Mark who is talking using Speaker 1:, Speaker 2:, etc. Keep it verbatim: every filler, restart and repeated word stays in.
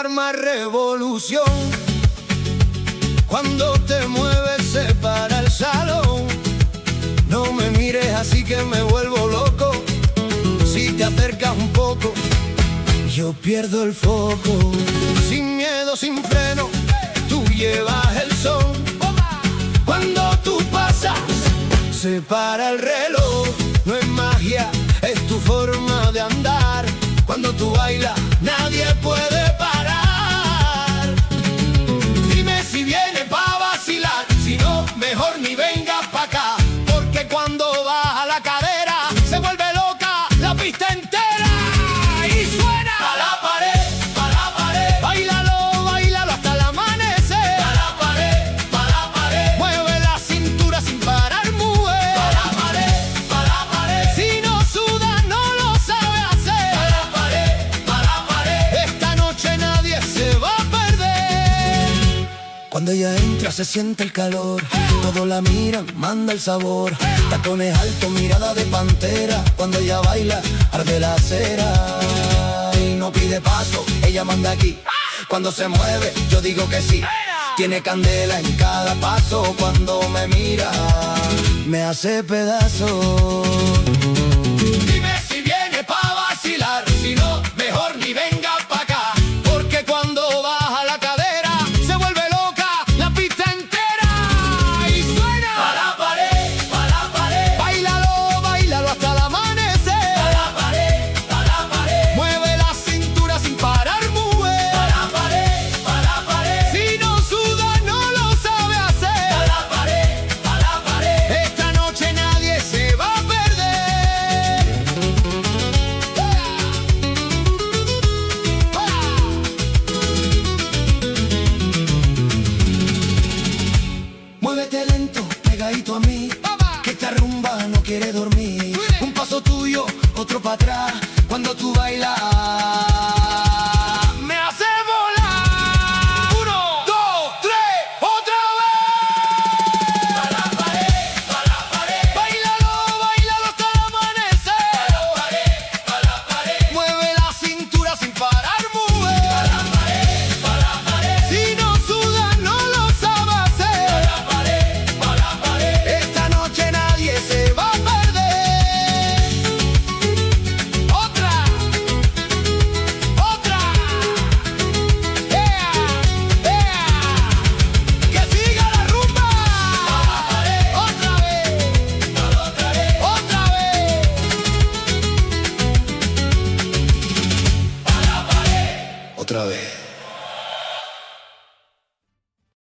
Speaker 1: arma revolución. Cuando te mueves se para el salón. No me mires así que me vuelvo loco. Si te acercas un poco, yo pierdo el foco. Sin miedo, sin freno, tú llevas el son. Cuando tú pasas, se para el reloj. No es magia, es tu forma de andar. Cuando tú bailas, nadie puede parar. Dime si viene pa' vacilar, si no, mejor ni venga pa' acá. Porque cuando baja la cadera, se vuelve loca la pista entera. Y suena pa' la pared, pa' la pared. Báilalo, báilalo hasta el amanecer. Pa' la pared, pa' la pared. Mueve la cintura sin parar, mueve. Pa' la pared, pa' la pared. Si no suda, no lo sabe hacer. Pa' la pared, pa' la pared. Esta noche nadie se va a perder. Cuando ella entra se siente el calor. Todos la miran, manda el sabor. Tacones altos, mirada de pantera. Cuando ella baila, arde la acera. Y no pide paso, ella manda aquí. Cuando se mueve, yo digo que sí. Tiene candela en cada paso. Cuando me mira, me hace pedazos.